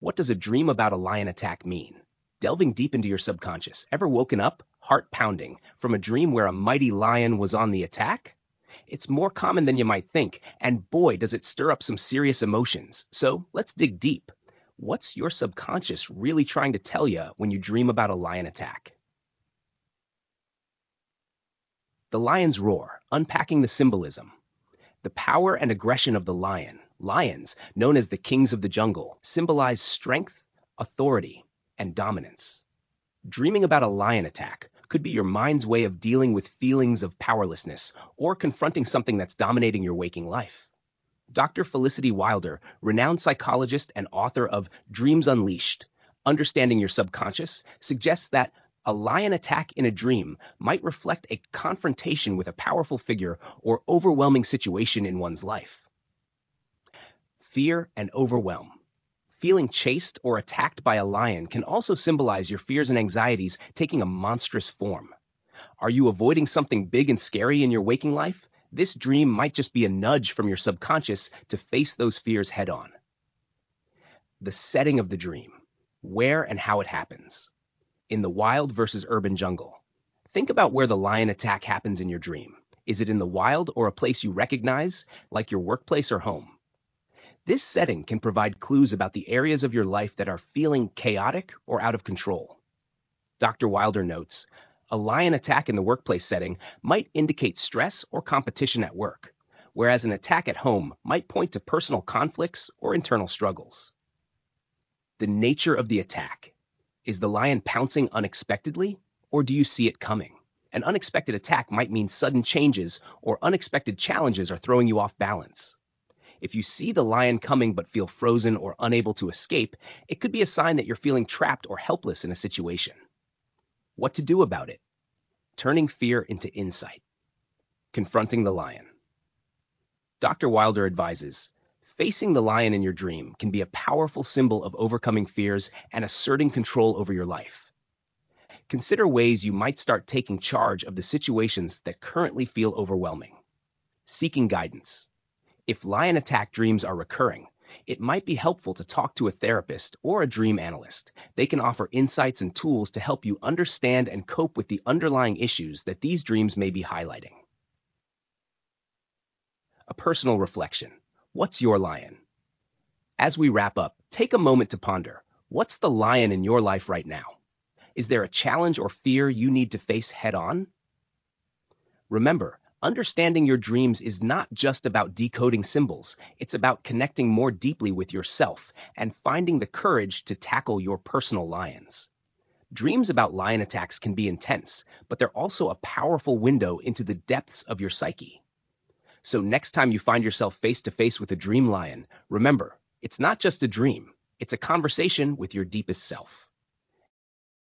What does a dream about a lion attack mean? Delving deep into your subconscious, ever woken up, heart pounding, from a dream where a mighty lion was on the attack? It's more common than you might think, and boy, does it stir up some serious emotions. So let's dig deep. What's your subconscious really trying to tell you when you dream about a lion attack? The lion's roar, unpacking the symbolism. The power and aggression of the lion. Lions, known as the kings of the jungle, symbolize strength, authority, and dominance. Dreaming about a lion attack could be your mind's way of dealing with feelings of powerlessness or confronting something that's dominating your waking life. Dr. Felicity Wilder, renowned psychologist and author of Dreams Unleashed, Understanding Your Subconscious, suggests that a lion attack in a dream might reflect a confrontation with a powerful figure or overwhelming situation in one's life. Fear and overwhelm. Feeling chased or attacked by a lion can also symbolize your fears and anxieties taking a monstrous form. Are you avoiding something big and scary in your waking life? This dream might just be a nudge from your subconscious to face those fears head on. The setting of the dream. Where and how it happens. In the wild versus urban jungle. Think about where the lion attack happens in your dream. Is it in the wild or a place you recognize, like your workplace or home? This setting can provide clues about the areas of your life that are feeling chaotic or out of control. Dr. Wilder notes, a lion attack in the workplace setting might indicate stress or competition at work, whereas an attack at home might point to personal conflicts or internal struggles. The nature of the attack. Is the lion pouncing unexpectedly, or do you see it coming? An unexpected attack might mean sudden changes or unexpected challenges are throwing you off balance. If you see the lion coming but feel frozen or unable to escape, it could be a sign that you're feeling trapped or helpless in a situation. What to do about it? Turning fear into insight. Confronting the lion. Dr. Wilder advises, facing the lion in your dream can be a powerful symbol of overcoming fears and asserting control over your life. Consider ways you might start taking charge of the situations that currently feel overwhelming. Seeking guidance. If lion attack dreams are recurring, it might be helpful to talk to a therapist or a dream analyst. They can offer insights and tools to help you understand and cope with the underlying issues that these dreams may be highlighting. A personal reflection. What's your lion? As we wrap up, take a moment to ponder, what's the lion in your life right now? Is there a challenge or fear you need to face head on? Remember, understanding your dreams is not just about decoding symbols. It's about connecting more deeply with yourself and finding the courage to tackle your personal lions. Dreams about lion attacks can be intense, but they're also a powerful window into the depths of your psyche. So next time you find yourself face to face with a dream lion, remember, it's not just a dream. It's a conversation with your deepest self.